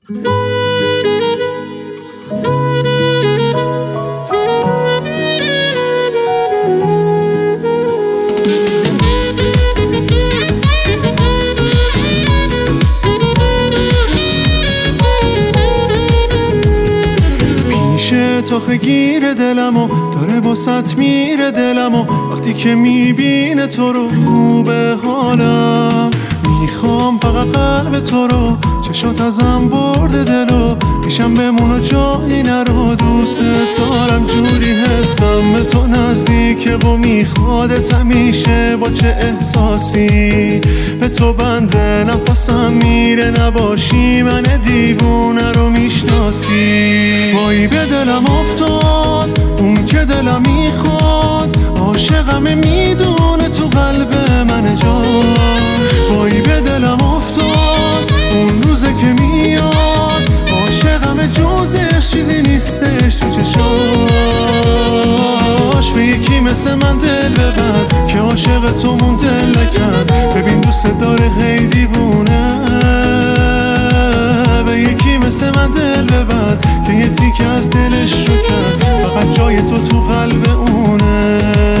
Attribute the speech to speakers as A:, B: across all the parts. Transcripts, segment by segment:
A: تاخه گیر دلمو داره باست میره دلمو وقتی که میبینه تو رو خوبه حالم میخوام فقط قلب تو رو چشات ازم برده دلو میشم بمونو جایی نرو دوست دارم جوری حسم به تو نزدیکه و میخوادت همیشه با چه احساسی به تو بنده نفسم میره نباشی من دیوونه رو میشناسی وای به دلم افتاد اون که دلم میخواد عاشقمه میدونه تو قلب من جا وای به دلم افتاد اون روزه که میاد عاشقمه جزش چیزی نیستش تو چشاش به یکی مثل من دل ببر که عاشق تو مونده لکن ببین دوست داره هی دیوونه به یکی مثل من دل ببر که یه تیک از دلش رو کرد فقط جای تو قلب اونه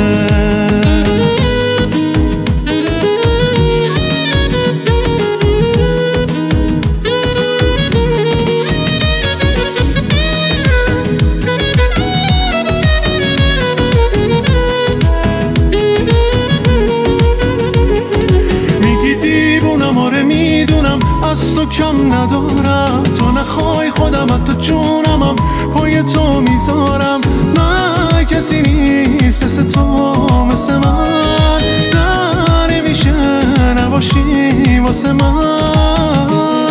A: از تو کم ندارم تو نخوای خودم حتی جونمم پای تو میذارم من کسی نیست مثل تو مثل من نه نمیشه نباشی واسه من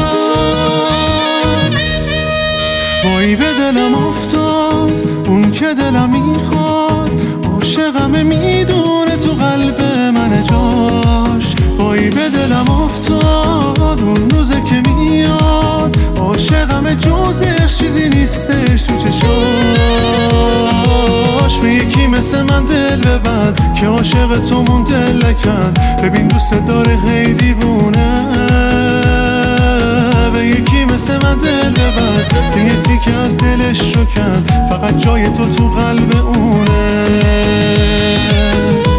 A: وای به دلم افتاد اون که دلم میخواد عاشقمه میدونه تو قلب من جاش وای به دلم افتاد اون روزه که میاد عاشقمه جزش چیزی نیستش تو چشاش به یکی مثل من دل ببر که عاشق تو مونده لکن ببین دوست داره هی دیوونه به یکی مثل من دل ببر که یه تیک از دلش رو کن فقط جای تو قلب اونه